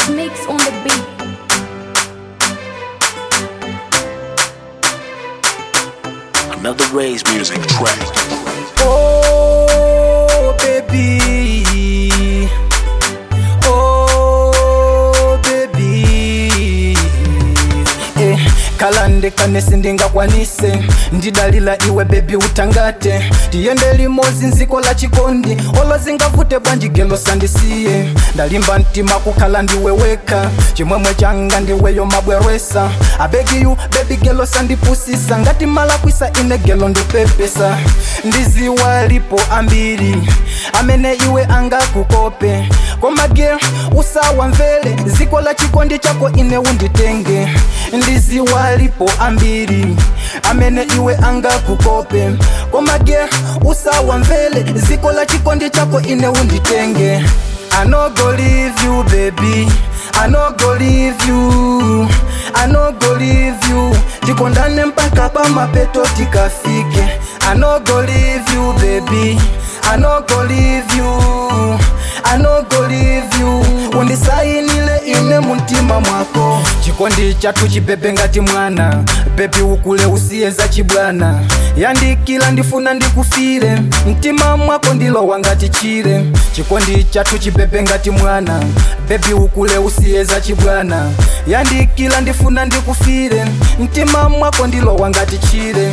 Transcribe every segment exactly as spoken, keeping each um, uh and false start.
It's Mix on the beat. Another Ray's music track. Oh baby, oh baby, eh, kalande kanesi ndingakwanise ndidalila iwe baby utangate tiyende limozi nziko la chikondi olo zingavute bwanji gelo sandisiye ndalimba ntima kukhala ndiweweka chimwemwe changa ndiweyo mabweresa I beg you baby gelo sandipusisa ngati mala kwisa ine gelo ndupepesa ndiziwa lipo ambiri amene iwe anga kukope koma girl usawa mvele ziko la chikondi chako ine unditenge ndiziwa lipo ambiri amene iwe anga kukope koma girl usawa mvele ziko la chikondi chako ine unditenge I no go leave you baby, I no go leave you, I no go leave you. Tikondane mpaka pa mapeto tikafike. I no go leave you baby, I no go leave you, I no go leave you. Undisainile ine muntima mwako chikondi chatu chibebe ngati mwana baby ukule usiyeza chibwana yandikila ndifuna ndikufire mtima mwako ndilo wangati chire chikondi chatu chibebe ngati mwana baby ukule usiyeza chibwana yandikila ndifuna ndikufire mtima mwako ndilo wangati chire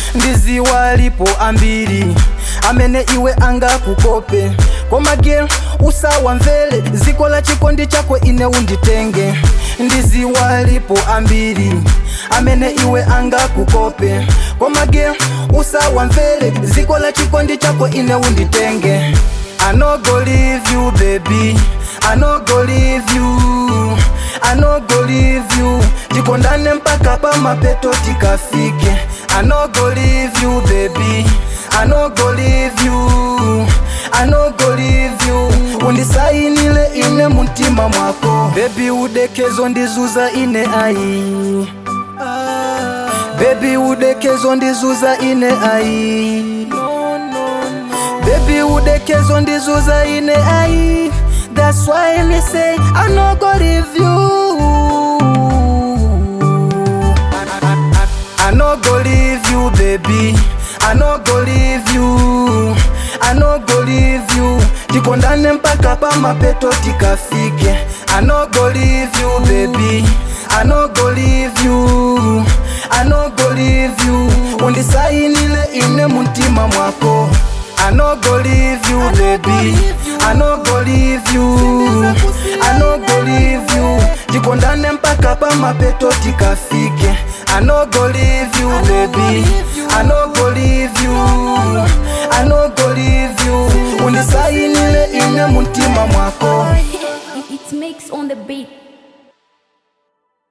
ndiziwa lipo ambiri amene iwe anga kukope koma girl usawa mvele ziko la chikondi chako ine unditenge ndiziwa lipo ambiri amene iwe anga kukope koma girl usawa mvele ziko la chikondi chako ine unditenge I no go leave you baby, I no go leave you, I no go leave you. Tikondane mpaka pa mapeto tikafike. I no go leave you baby, I no go leave you, I no go leave you. Undisainile ine muntima mwako baby udekezo ndizuza ine ai baby udekezo ndizuza ine ai baby udekezo ndizuza ine ai. That's why me say I no go leave you, I no go leave you baby, I no go leave you, I no go leave you. Tikondane mpaka pa mapeto tikafike. I no go leave you baby, I no go leave you, I no go leave you. Undisainile ine muntima mwako. I no go leave you baby, I no go leave you, I no go leave you. Tikondane mpaka pa mapeto tikafike. I no go leave you baby, I no go leave you, I no go leave you. Undisainile ine muntima mwako. It's Mix on the beat.